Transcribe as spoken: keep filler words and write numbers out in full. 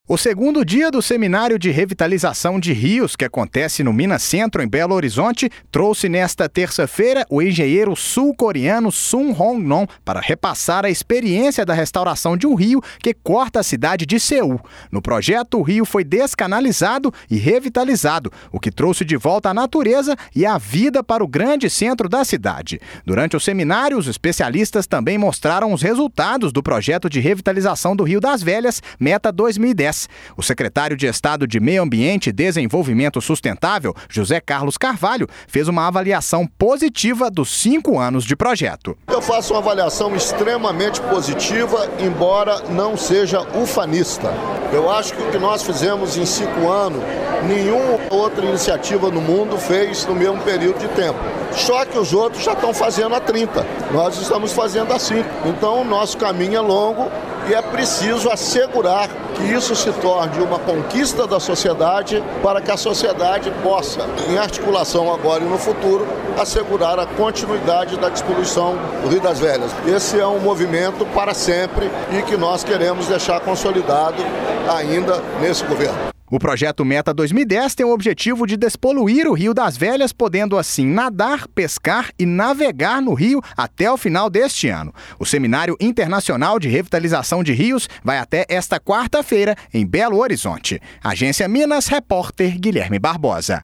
O segundo dia do Seminário de Revitalização de Rios, que acontece no Minas Centro, em Belo Horizonte, trouxe nesta terça-feira o engenheiro sul-coreano Sun Hong-non para repassar a experiência da restauração de um rio que corta a cidade de Seul. No projeto, o rio foi descanalizado e revitalizado, o que trouxe de volta a natureza e a vida para o grande centro da cidade. Durante o seminário, os especialistas também mostraram os resultados do projeto de revitalização do Rio das Velhas, Meta dois mil e dez. O secretário de Estado de Meio Ambiente e Desenvolvimento Sustentável, José Carlos Carvalho, fez uma avaliação positiva dos cinco anos de projeto. Eu faço uma avaliação extremamente positiva, embora não seja ufanista. Eu acho que o que nós fizemos em cinco anos, nenhuma outra iniciativa no mundo fez no mesmo período de tempo. Só que os outros já estão fazendo há trinta. Nós estamos fazendo há cinco. Então o nosso caminho é longo e é preciso assegurar que isso se torne uma conquista da sociedade para que a sociedade possa, em articulação agora e no futuro, assegurar a continuidade da despoluição do Rio das Velhas. Esse é um movimento para sempre e que nós queremos deixar consolidado ainda nesse governo. O projeto Meta dois mil e dez tem o objetivo de despoluir o Rio das Velhas, podendo assim nadar, pescar e navegar no rio até o final deste ano. O Seminário Internacional de Revitalização de Rios vai até esta quarta-feira em Belo Horizonte. Agência Minas, repórter Guilherme Barbosa.